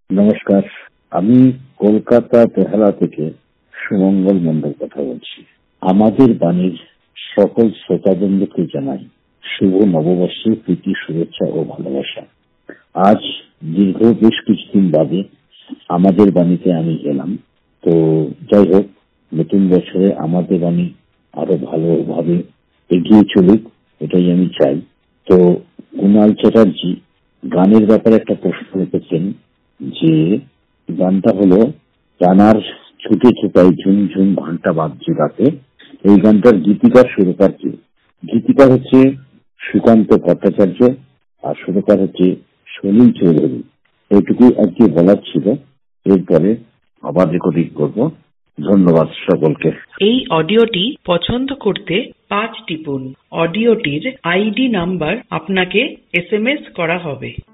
নমস্কার, আমি কলকাতা তেহালা থেকে সুমঙ্গল মন্ডল কথা বলছি। আমাদের বাণীর সকল শ্রোতাবৃন্দকে জানাই শুভ নববর্ষের প্রীতি, শুভেচ্ছা ও ভালোবাসা। আজ দীর্ঘ বেশ কিছুদিন বাদে আমাদের বাণীতে আমি এলাম। তো যাই হোক, নতুন বছরে আমাদের বাণী আরো ভালোভাবে এগিয়ে চলুক, এটাই আমি চাই। তো কুণাল চ্যাটার্জি গানের ব্যাপারে একটা প্রশ্ন রেখেছেন, যে গানটা হলো রানার ছুটে ছুটাই ঝুমঝুম ঘন্টা বাজছে রাতে। এই গানটার গীতিকার সুরকার কে? গীতিকার হচ্ছে সুকান্ত ভট্টাচার্য, আর সুরকার হচ্ছে সলিল চৌধুরী। এইটুকুই আর কি বলার ছিল। এরপরে আবার রেকর্ডিং করব। ধন্যবাদ সকলকে। এই অডিওটি পছন্দ করতে 5 টিপুন। অডিওটির আইডি নাম্বার আপনাকে SMS করা হবে।